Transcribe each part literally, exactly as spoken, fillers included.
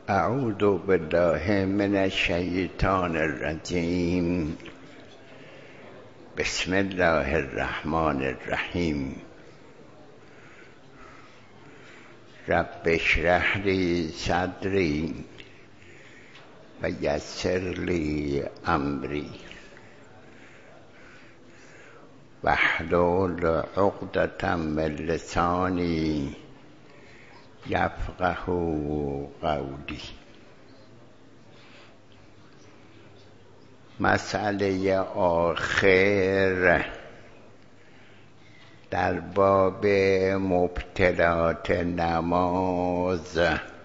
اعوذ بالله من الشیطان الرجیم. بسم الله الرحمن الرحیم. رب اشرح لی صدری و یسر لی امری واحلل عقدة من لسانی یفقهوا قولی. مسئله آخر در باب مبطلات نماز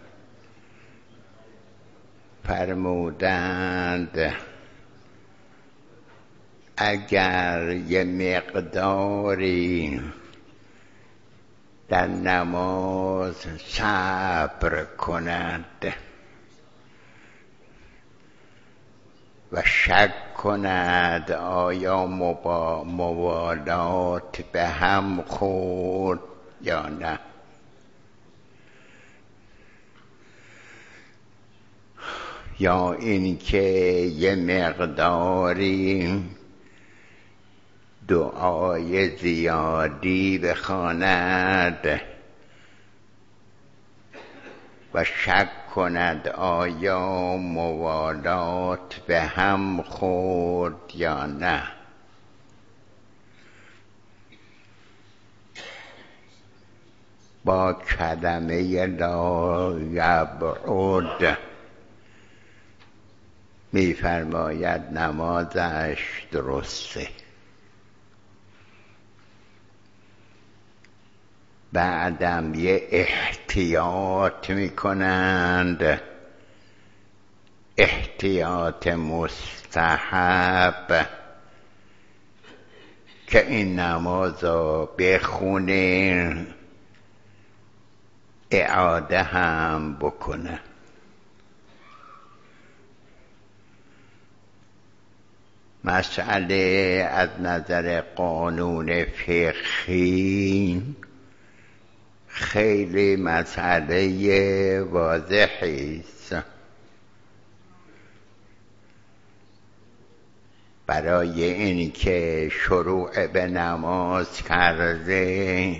فرمودند اگر یه مقداری در نماز صبر کند و شک کند آیا مبا موالات به هم خورد یا نه، یا اینکه یه مقداری دعای زیادی بخواند و شک کند آیا موالات به هم خورد یا نه. با کلمه لا یبعد می‌فرماید نمازش درسته. بعدم یه احتیاط میکنند، احتیاط مستحب، که این نماز رو بخونه اعاده هم بکنه. مسئله از نظر قانون فقهی خیلی مسئله واضحی است. برای اینکه شروع به نماز کرده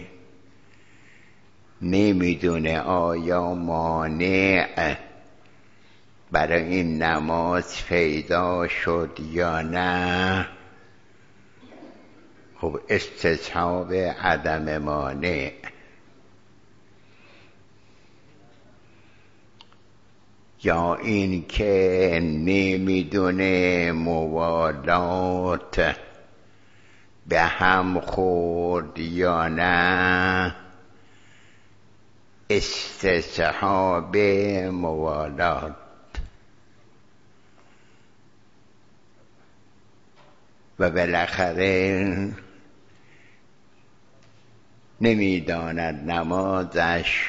نمیدونه آیا مانع برای این نماز پیدا شد یا نه، خب استصحاب عدم مانع. یا این که نمیدونه موالات به هم خورد یا نه، استصحاب موالات. و بالاخره نمیداند نمازش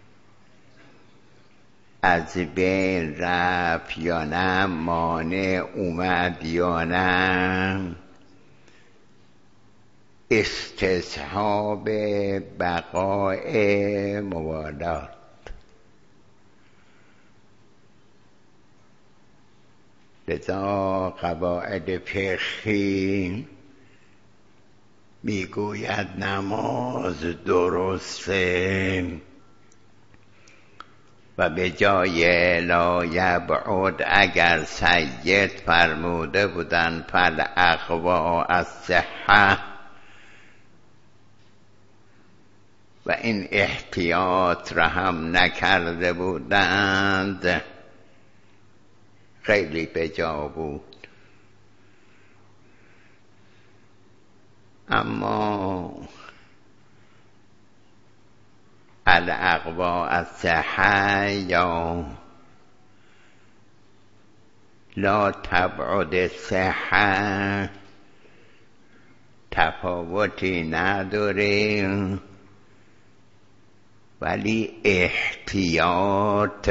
از بین رفت یا نه، مانع اومد یا نه، استصحاب بقای موالات. لذا قواعد فقهی میگوید نماز درسته و به جای لا یبعد اگر سید فرموده بودن فالاقوا الصحة و این احتیاط را هم نکرده بودند خیلی بجا بود. اما الاقوا الصحة یا لا تبعد الصحة تفاوتی نداره، ولی احتیاط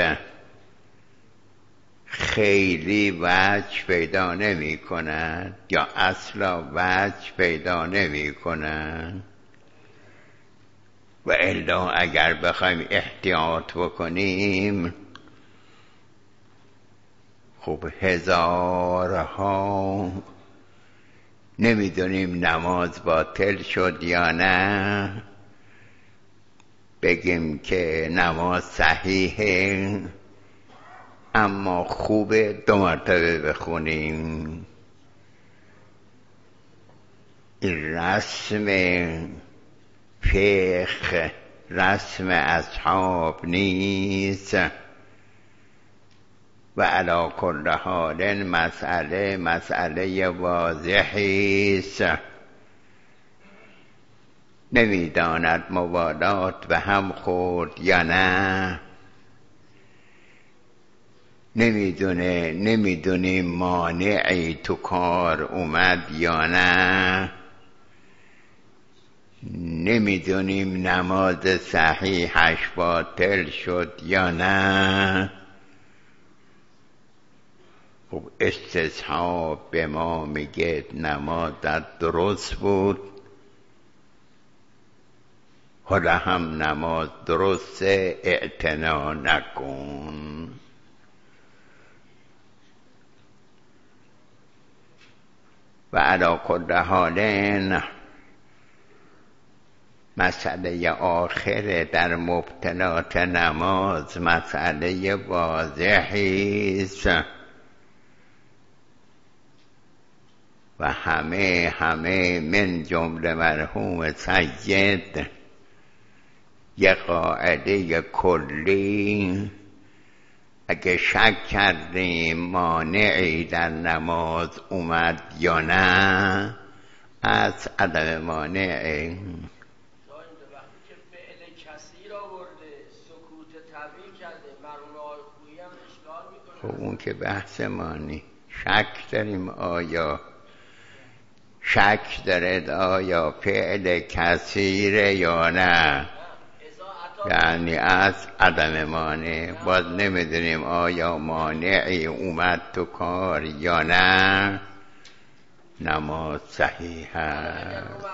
خیلی وجه پیدا نمی کند یا اصلا وجه پیدا نمی کند. و الا اگر بخوایم احتیاط بکنیم خب هزارها نمیدونیم نماز باطل شد یا نه، بگیم که نماز صحیحه اما خوبه دو مرتبه بخونیم. این رسم فقه رسم اصحاب نیست و علی کل حال مسئله مسئله واضحی است. نمیداند موالات به هم خورد یا نه، نمیدونه نمیدونیم مانعی تو کار اومد یا نه، نمیدونیم نماز صحیحش باطل شد یا نه. خب استصحاب به ما میگه نمازت درست بود، حالا هم نماز درسته اعتنا نکن. و علی کل حال مسئله آخر در مبطلات نماز مسئله واضحی است و همه همه من جمله مرحوم سید یه قاعده کلی، اگه شک کردیم مانعی در نماز اومد یا نه از عدم مانعی. خب اون که بحث مانی شک داریم، آیا شک دارد آیا فعل کثیره یا نه، یعنی از عدم مانع. باز نمیدونیم آیا مانعی اومد تو کار یا نه، نماز صحیح هست.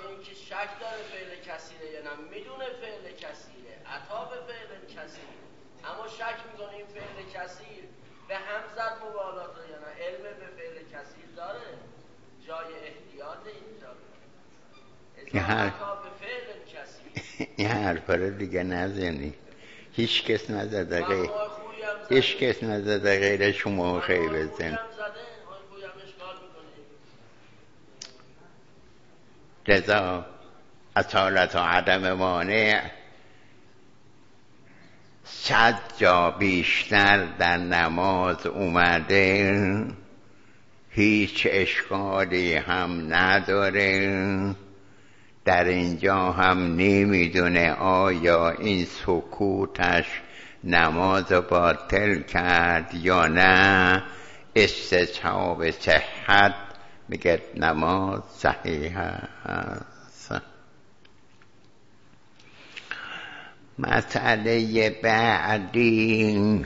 به هم زد موالات رو یا نه، علم به فعل کثیر داره، جای احتیاط اینجا. یه هر... به فعل کثیر این حرفا رو دیگه نزنی، هیچ کس نزده غیر هیچ کس نزده غیر شما خیلی بزن. لذا اصالت و عدم مانع صد جا بیشتر در نماز اومده، هیچ اشکالی هم نداره. در اینجا هم نمیدونه آیا این سکوتش نماز باطل کرد یا نه. استصحاب صحت میگه نماز صحیح است. مسئله بعدی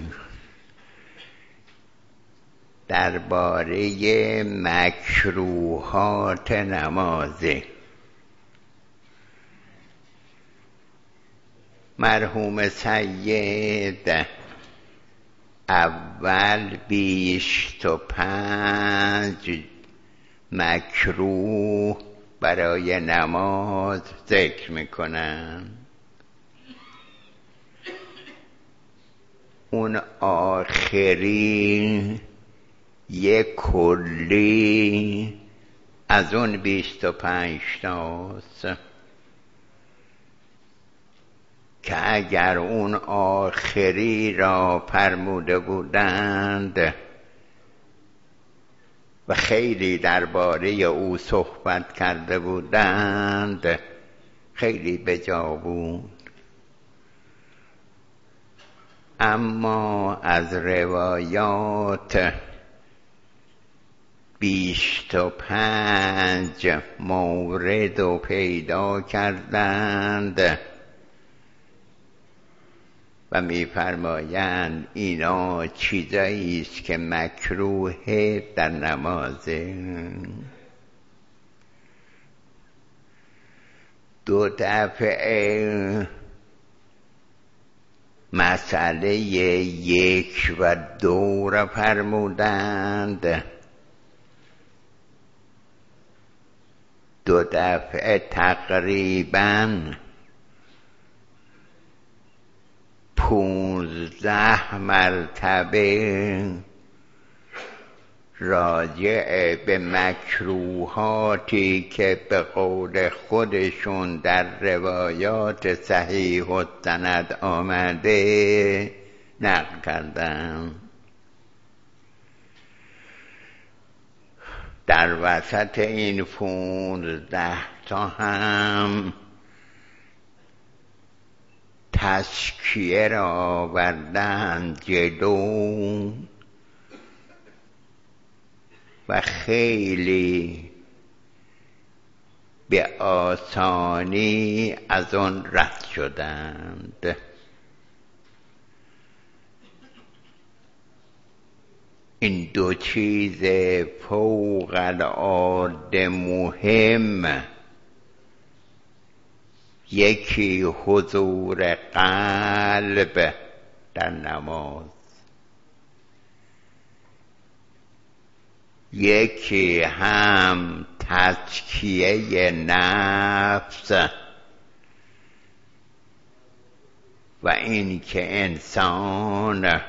درباره مکروهات نمازه. مرحوم سید اول بیست و پنج مکروه برای نماز ذکر میکنن. اون آخری یک کلی از اون بیست و پنج تاست که اگر اون آخری را فرموده بودند و خیلی درباره او صحبت کرده بودند خیلی بجا بود. اما از روایات بیست و پنج مورد رو پیدا کردند و می‌فرمایند اینا چیزایی است که مکروه در نمازه. دو دفعه مسئله یک و دو را فرمودند. دو دفعه تقریباً پونزده مرتبه راجع به مکروهاتی که به قول خودشون در روایات صحیح السند آمده نقل کردن. در وسط این پونزده تا هم تزکیه را آوردن جلو و خیلی به آسانی از آن رد شدند. این دو چیز فوق العاده مهم، یکی حضور قلب در نماز، یکی هم تزکیه نفس و این که انسان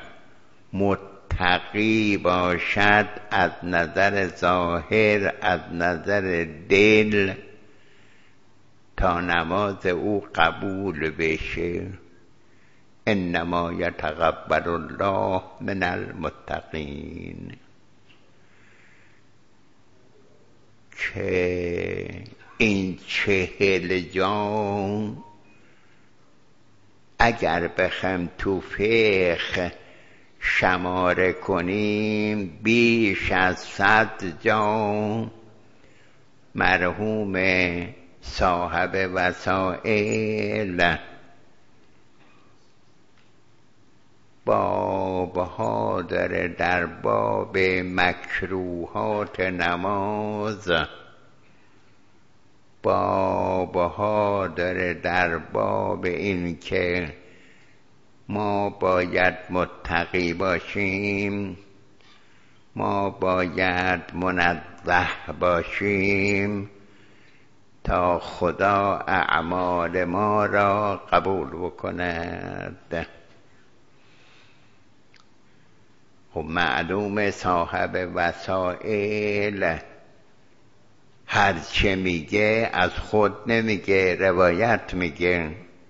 متقی باشد از نظر ظاهر، از نظر دل، تا نماز او قبول بشه. انما یتقبل الله من المتقین. که این چهل جام اگر بخوایم تو فقه شماره کنیم بیش از صد جام مرحوم صاحب وسائل بابها داره در باب مکروهات نماز، بابها داره در باب این که ما باید متقی باشیم، ما باید منزه باشیم تا خدا اعمال ما را قبول بکند. خب معلوم صاحب وسائل هر چه میگه از خود نمیگه، روایت میگه.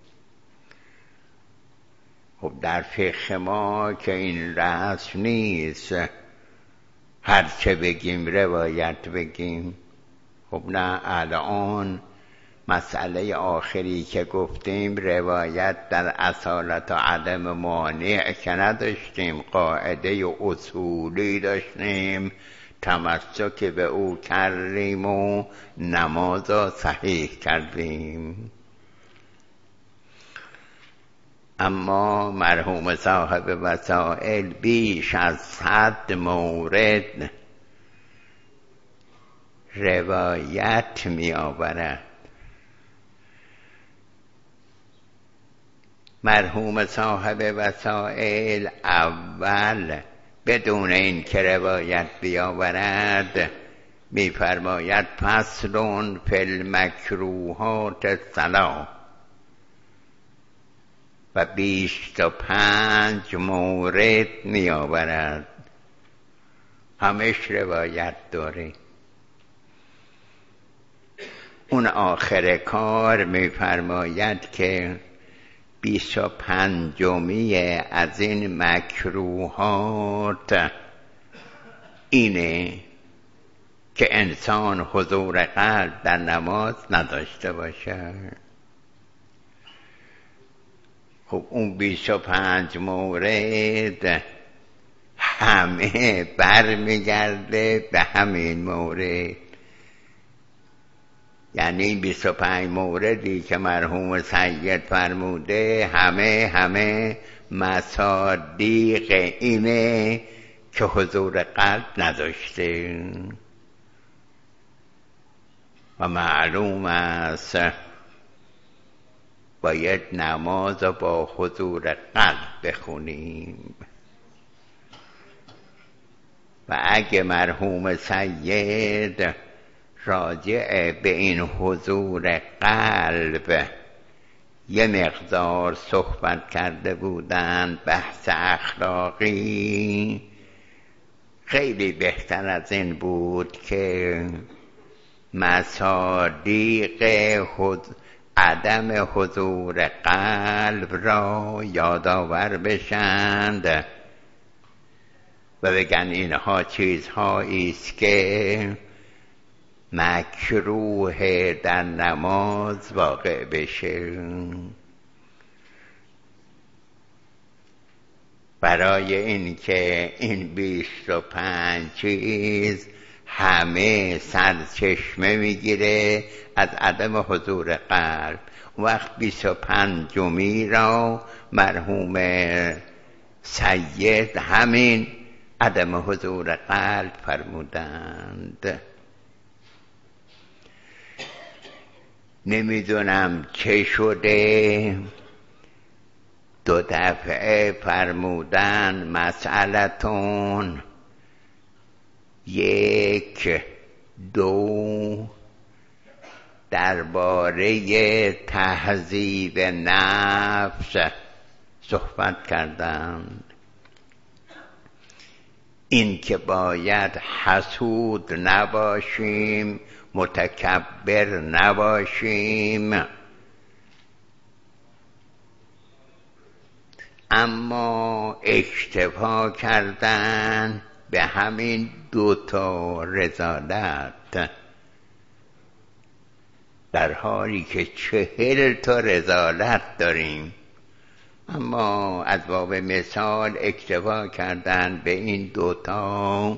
خب در فقه ما که این رسم نیست هر چه بگیم روایت بگیم. خب نه، الان مسئله آخری که گفتیم روایت در اصالت و عدم مانع که نداشتیم، قاعده اصولی داشتیم تمسک به او کردیم و نماز را صحیح کردیم. اما مرحوم صاحب وسائل بیش از صد مورد روایت می آورد. مرحوم صاحب وسائل اول بدون این که روایت بیاورد می‌فرماید فصل فی المکروهات الثلاث و بیست و پنج مورد می‌آورد، همش روایت داره. اون آخر کار می‌فرماید که بیست و پنجمی از این مکروهات اینه که انسان حضور قلب در نماز نداشته باشه. خب اون بیست و پنج مورد همه برمیگرده به همین مورد. یعنی این بیست و پنج موردی که مرحوم سید فرموده همه همه مصادیق اینه که حضور قلب نداشته. و معلوم است باید نماز رو با حضور قلب بخونیم. و اگه مرحوم سید راجع به این حضور قلب یه مقدار صحبت کرده بودن، بحث اخلاقی، خیلی بهتر از این بود که مصادیق عدم حضور قلب را یادآور بشند و بگن اینها چیزهایی است که مکروه در نماز واقع بشه. برای اینکه این بیست و پنج چیز همه سرچشمه میگیره از عدم حضور قلب. وقت بیست و پنجمی را مرحوم سید همین عدم حضور قلب فرمودند. نمیدونم چه شده دو دفعه فرمودن مسئلتون یک دو درباره تهذیب نفس صحبت کردند. این که باید حسود نباشیم، متکبر نباشیم، اما اکتفا کردن به همین دوتا رذالت، در حالی که چهل تا رذالت داریم، اما از باب مثال اکتفا کردن به این دوتا.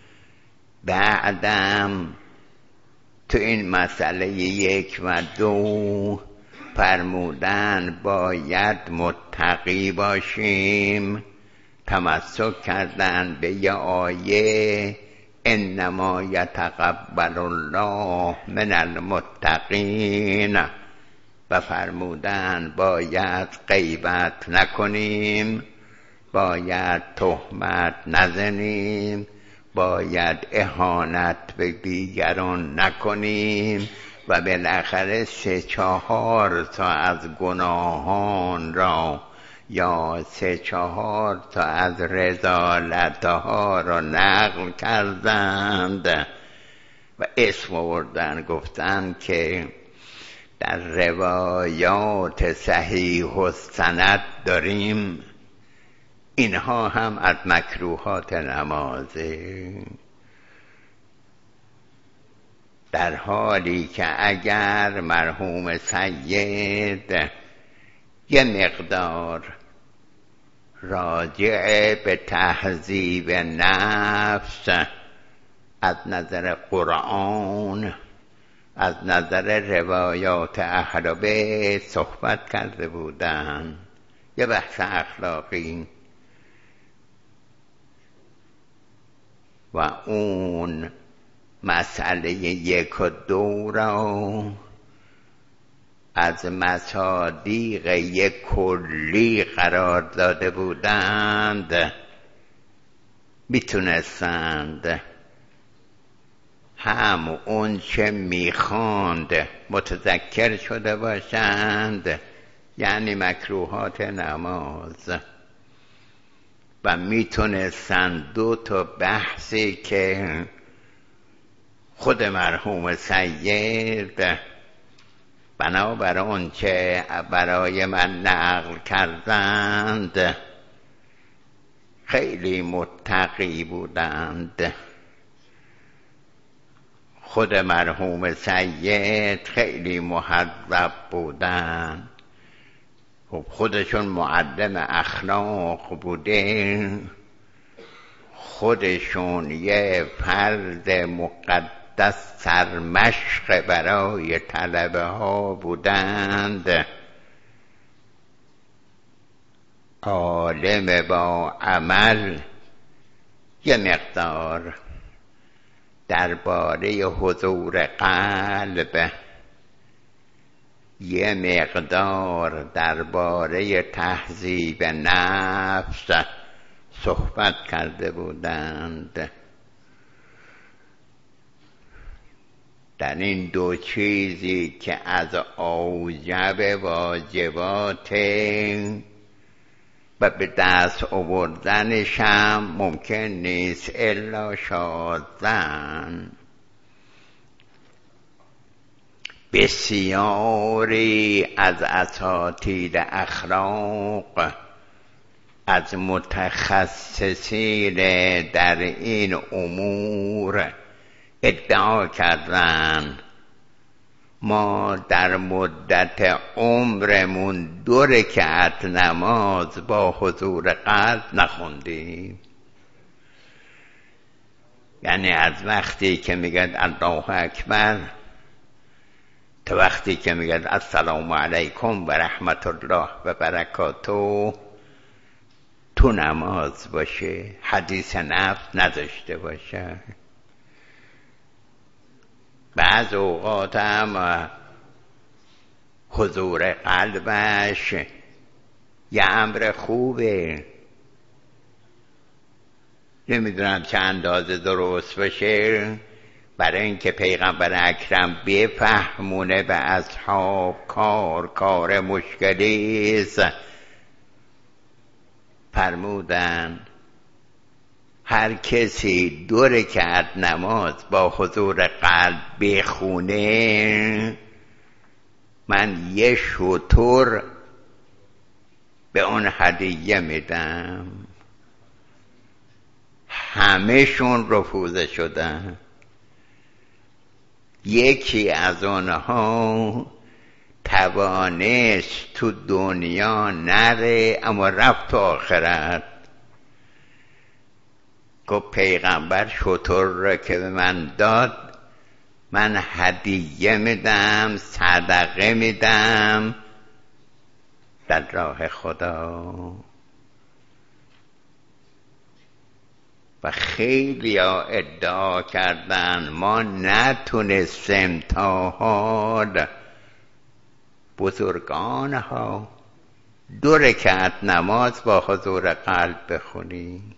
بعدم تو این مسئله یک و دو فرمودن باید متقی باشیم، تمسک کردن به یه آیه انما یتقبل الله من المتقین و فرمودن باید غیبت نکنیم، باید تهمت نزنیم، باید اهانت به دیگران نکنیم و بالاخره سه چهار تا از گناهان را یا سه چهار تا از رذالتها را نقل کردند و اسم آوردن، گفتن که در روایات صحیح السند داریم. اینها هم از مکروهات نمازه، در حالی که اگر مرحوم سید یه مقدار راجع به تهذیب نفس از نظر قرآن، از نظر روایات اهل بیت صحبت کرده بودن، یه بحث اخلاقی، و اون مسئله یک و دو را از مصادیق یک کلی قرار داده بودند، میتونستند هم اون چه میخواند متذکر شده باشند، یعنی مکروهات نماز، و میتونستند دو تا بحثی که خود مرحوم سید بنابر اون که برای من نقل کردند خیلی متقی بودند. خود مرحوم سید خیلی مهذب بودند، خب خودشون معلم اخلاق بوده، خودشون یه فرد مقدس سرمشق برای طلبه ها بودند، عالم با عمل. یه مقدار درباره حضور قلب یه مقدار درباره تهذیب نفس صحبت کرده بودند. در این دو چیزی که از اوجب واجبات و به دست آوردنش هم ممکن نیست الا شاذن. بسیاری از اساتید اخلاق از متخصصین در این امور ادعا کردن ما در مدت عمرمون دو رکعت نماز با حضور قلب نخوندیم. یعنی از وقتی که میگد الله اکبر تا وقتی که میگد السلام علیکم و رحمت الله و برکاته تو نماز باشه، حدیث نفس نداشته باشه. بعض اوقات هم حضور قلبش یه امر خوبه، نمیدونم چه اندازه درست باشه، برای اینکه پیغمبر اکرم بفهمونه به اصحاب کار کار مشکلی است، فرمودن هر کسی دو رکعت نماز با حضور قلب بخونه من یه شتر به اون هدیه میدم. همه‌شون رفوزه شدن. یکی از اونها توانست تو دنیا نره اما رفت تو آخرت. گفت پیغمبر شتر را که به من داد من هدیه میدم، صدقه میدم در راه خدا. و خیلی ها ادعا کردن ما نتونستیم تا حال بزرگان ها دو رکعت نماز با حضور قلب بخونیم.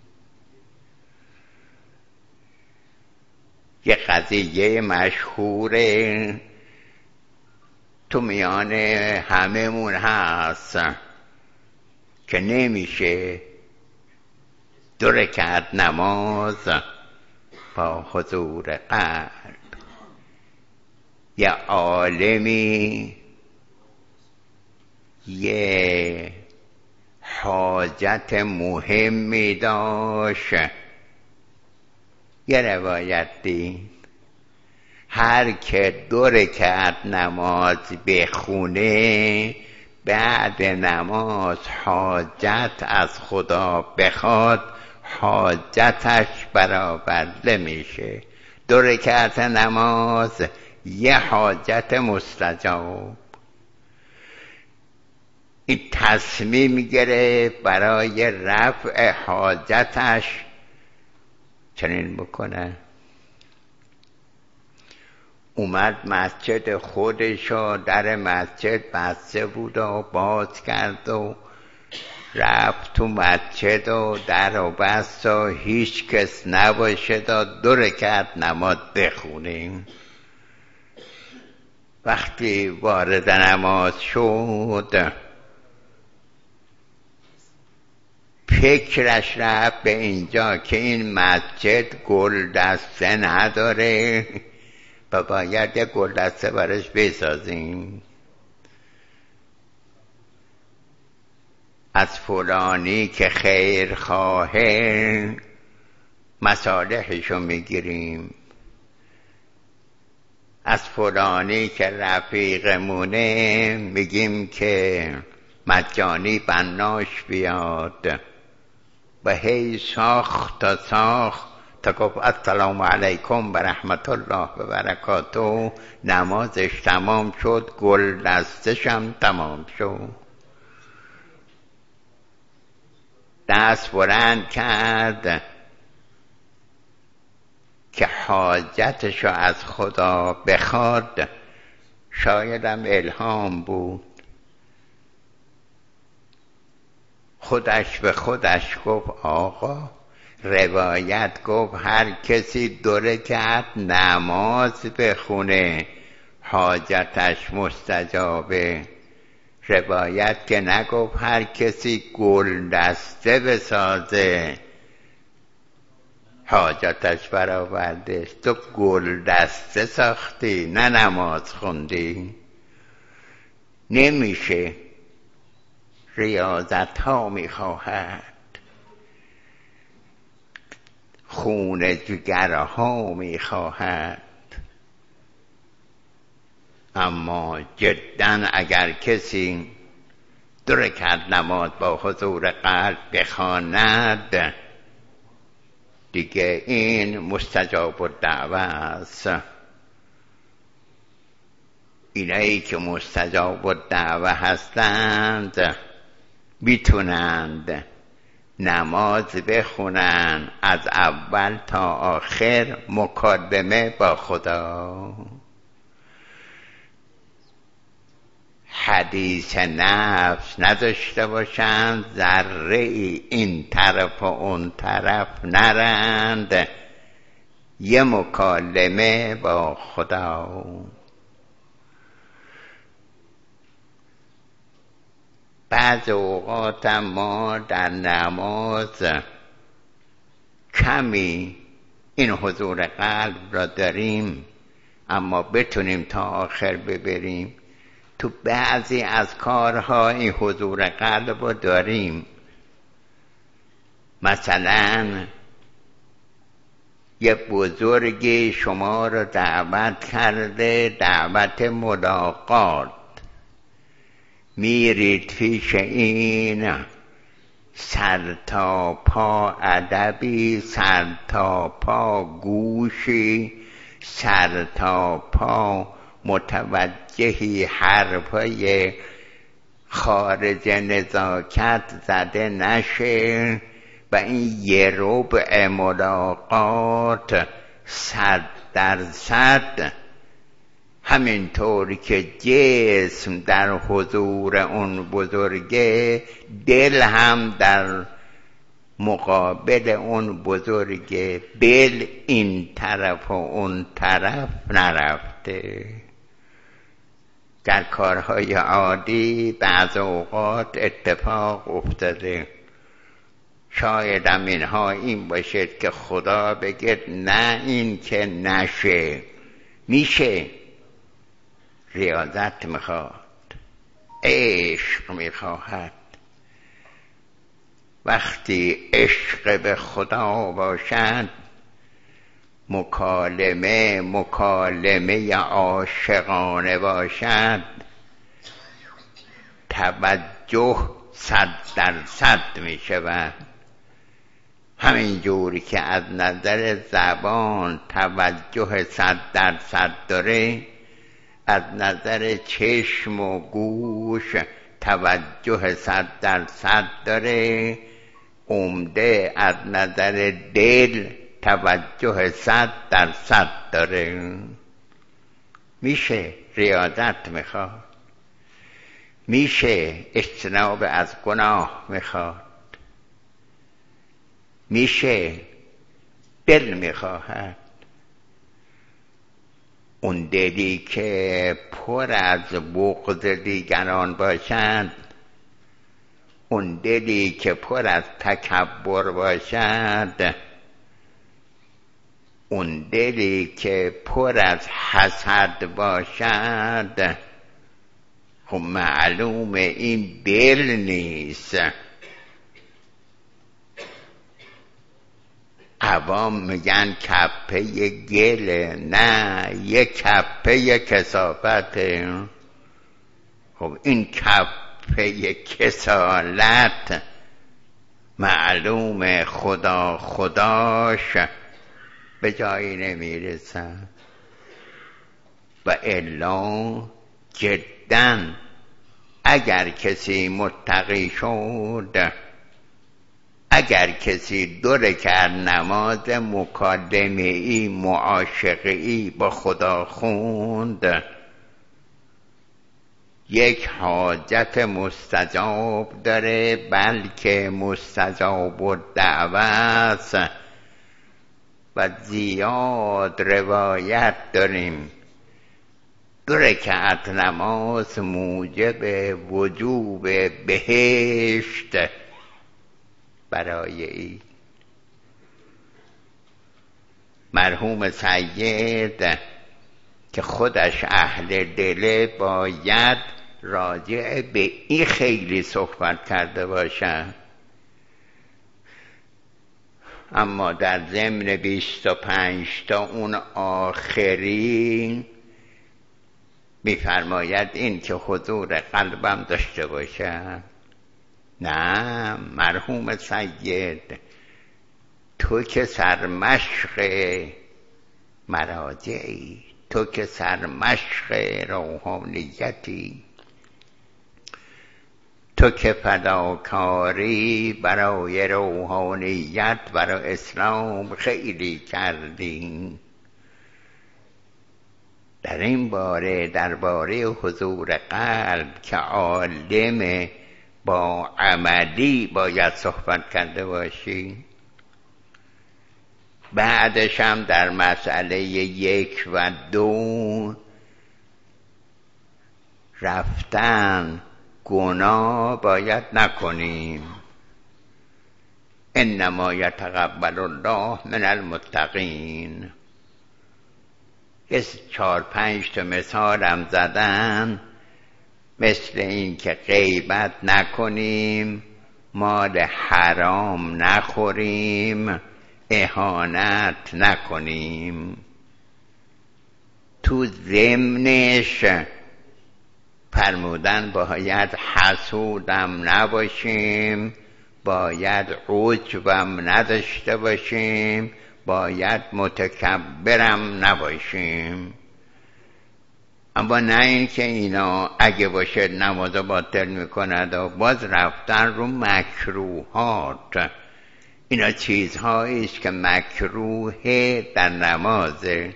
یه قضیه مشهوره تو میان هممون هست که نمیشه دو رکعت نماز با حضور قلب. یه عالمی یه حاجت مهمی داشت. یه روایت دید هر که دو رکعت نماز بخونه بعد نماز حاجت از خدا بخواد حاجتش برآورده میشه. دو رکعت نماز یه حاجت مستجاب. این تصمیم گرفت برای رفع حاجتش چنین بکنه. اومد مسجد خودش و در مسجد بسته بود و باز کرد و رفت تو مسجد و در و بست و هیچ کس نباشه تا دو رکعت نماز بخونیم. وقتی وارد نماز شد فکرش رفت به اینجا که این مسجد گل دسته نداره و باید یک گل دسته برش بسازیم. از فلانی که خیر خواهه مصالحشو میگیریم، از فلانی که رفیقمونه میگیم که مجانی بناش بیاد و هی ساخت تا ساخت تا گفت السلام علیکم و رحمت الله و برکاته. نمازش تمام شد، گل دستشم تمام شد. دست بلند کرد که حاجتشو از خدا بخواد. شایدم الهام بود. خودش به خودش گفت آقا روایت گفت هر کسی دو رکعت نماز بخونه حاجتش مستجابه. روایت که نگفت هر کسی گل دسته بسازه حاجتش برآورده. تو گل دسته ساختی نه نماز خوندی. نمیشه. ریاضت ها میخواهد، خون جگرها میخواهد. اما جدا اگر کسی دو رکعت نماز با حضور قلب بخواند دیگه این مستجاب الدعوه است. اینایی که مستجاب الدعوه هستند میتونند نماز بخونن از اول تا آخر مکالمه با خدا. حدیث نفس نداشته باشند، ذره ای این طرف و اون طرف نرند، یه مکالمه با خدا. بعض اوقات ما در نماز کمی این حضور قلب را داریم اما بتونیم تا آخر ببریم. تو بعضی از کارها این حضور قلب رو داریم. مثلا یه بزرگی شما رو دعوت کرده، دعوت ملاقات، میرید پیش این، سر تا پا ادبی، سر تا پا گوشی، سر تا پا متوجهی حرفای خارج نزاکت زده نشه و این یه ربع ملاقات صد درصد همینطور که جسم در حضور اون بزرگه، دل هم در مقابل اون بزرگه، دل این طرف و اون طرف نرفته. در کارهای عادی بعض اوقات اتفاق افتاده، شاید هم اینها این باشد که خدا بگه نه این که نشه. میشه. ریاضت میخواد، عشق میخواهد. وقتی عشق به خدا باشد مکالمه مکالمه عاشقانه باشد، توجه صد درصد می شود. همین جوری که از نظر زبان توجه صد درصد داره، از نظر چشم و گوش توجه صد درصد داره، عمده از نظر دل توجه صد درصد داره. میشه. ریاضت میخواد. میشه. اجتناب از گناه میخواد. میشه. دل میخواهد. اون دلی که پر از بغض دیگران باشد، اون دلی که پر از تکبر باشد، اون دلی که پر از حسد باشد، خب معلوم این دل نیست. عوام میگن کپه گله، نه، یه کپه کثافته. خب این کپه کسالت معلوم خدا خداش به جایی نمیرسن. و الا جدا اگر کسی متقی شد، اگر کسی دو رکعت نماز مکالمه‌ای معاشقه‌ای با خدا خوند، یک حاجت مستجاب داره، بلکه مستجاب الدعوت و زیاد روایت داریم. دو رکعت نماز موجب وجوب بهشت برای این. مرحوم سید که خودش اهل دله باید راجع به این خیلی صحبت کرده باشد، اما در ضمن بیست و پنج تا اون آخرین میفرماید این که حضور قلبم داشته باشد. نه مرحوم سید، تو که سرمشق مراجعی، تو که سرمشق روحانیتی، تو که فداکاری برای روحانیت برای اسلام خیلی کردی، در این باره درباره حضور قلب که عالم با عملی باید صحبت کرده باشی. بعدش هم در مسئله یک و دو رفتن گناه باید نکنیم. انما یتقبل الله من المتقین. یه چهار پنج تا مثال هم زدن، مثل این که غیبت نکنیم، مال حرام نخوریم، اهانت نکنیم. تو ضمنش فرمودن باید حسودم نباشیم، باید عجبم نداشته باشیم، باید متکبرم نباشیم. اما نه این که اینا اگه باشه نماز باطل میکند و باز رفتن رو مکروهات. اینا چیزهایی است که مکروه در نمازه.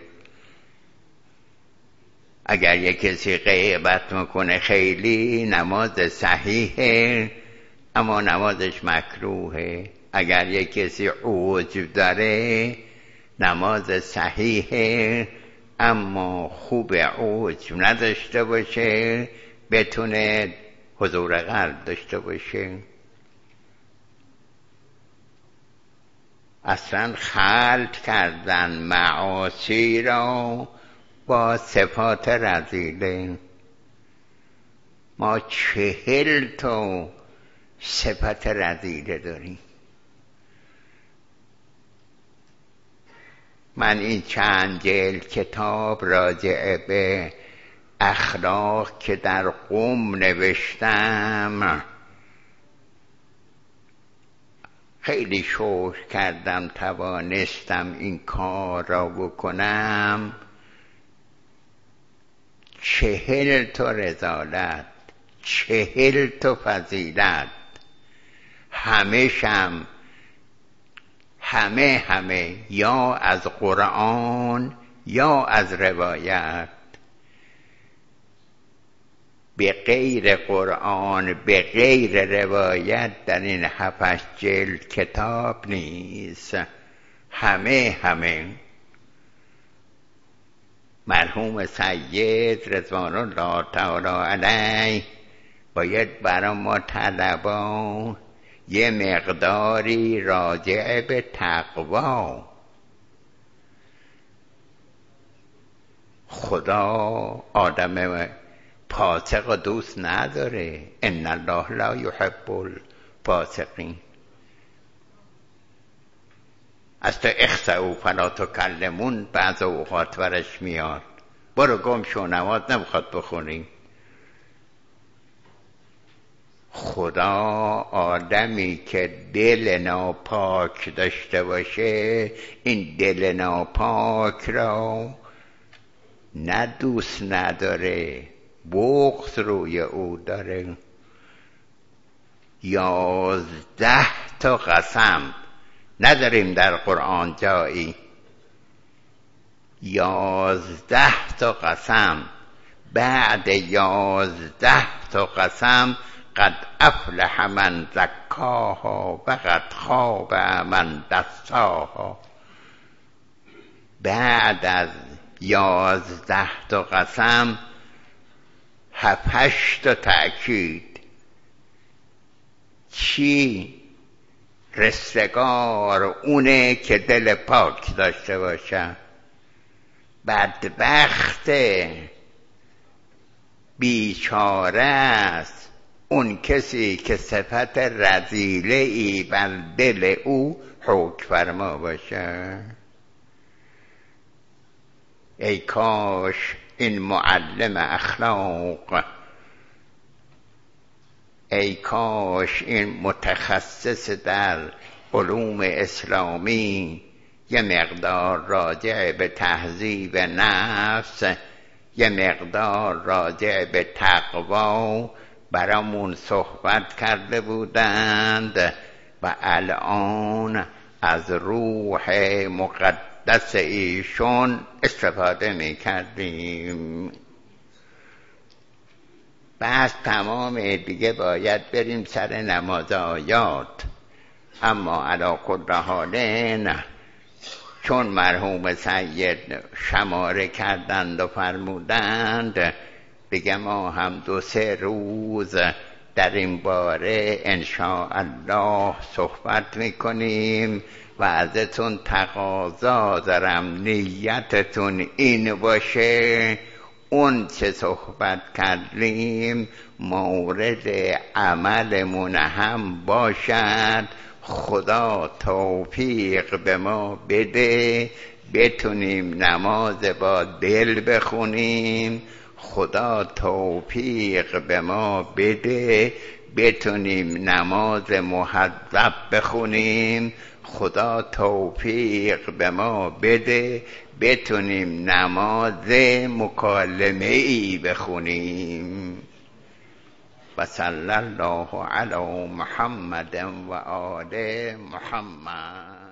اگر یک کسی غیبت میکنه خیلی نماز صحیحه اما نمازش مکروهه. اگر یک کسی عجب داره نماز صحیحه اما خوب عجب نداشته باشه، بتونه حضور قلب داشته باشه. اصلا خلط کردن معاصی را با صفات رذیله. ما چهل تا صفت رذیله داریم. من این چند جلد کتاب راجع به اخلاق که در قم نوشتم خیلی شکر کردم توانستم این کار را بکنم. چهل تا رذالت، چهل تا فضیلت، همه‌شم همه همه یا از قرآن یا از روایت. به غیر قرآن به غیر روایت در این هفت جلد کتاب نیست. همه همه مرحوم سید رضوان الله تعالی علیه باید برای ما طلبا یه مقداری راجع به تقوا. خدا آدم فاسق دوست نداره. ان الله لا یحب الفاسقین. از تو اخسعوا فلا تکلمون بعض اوقات ورش میاد. برو گم شو، نماز نمیخواد بخونی. خدا آدمی که دل ناپاک داشته باشه این دل ناپاک را نه دوست نداره، بغض روی او داره. یازده تا قسم نداریم در قرآن جایی. یازده تا قسم بعد یازده تا قسم قد افلح من زکاها و قد خاب من دساها. بعد از یازده تا قسم هفتش تا تأکید. چی؟ رستگار اونه که دل پاک داشته باشه. بدبخت بیچاره است اون کسی که صفت رذیله ای بر دل او حکم فرما باشه. ای کاش این معلم اخلاق، ای کاش این متخصص در علوم اسلامی یه مقدار راجع به تهذیب نفس، یه مقدار راجع به تقوا برامون صحبت کرده بودند و الان از روح مقدس ایشون استفاده می کردیم. بس تمام دیگه باید بریم سر نماز آیات. اما علی کل حال نه، چون مرحوم سید شماره کردند و فرمودند دیگه ما هم دو سه روز در این باره انشاء الله صحبت میکنیم و ازتون تقاضا دارم نیتتون این باشه اون چه صحبت کردیم مورد عملمون هم باشد. خدا توفیق به ما بده بتونیم نماز با دل بخونیم. خدا توفیق به ما بده بتونیم نماز محذب بخونیم. خدا توفیق به ما بده بتونیم نماز مکالمه ای بخونیم. و صلی الله علی محمد و آل محمد.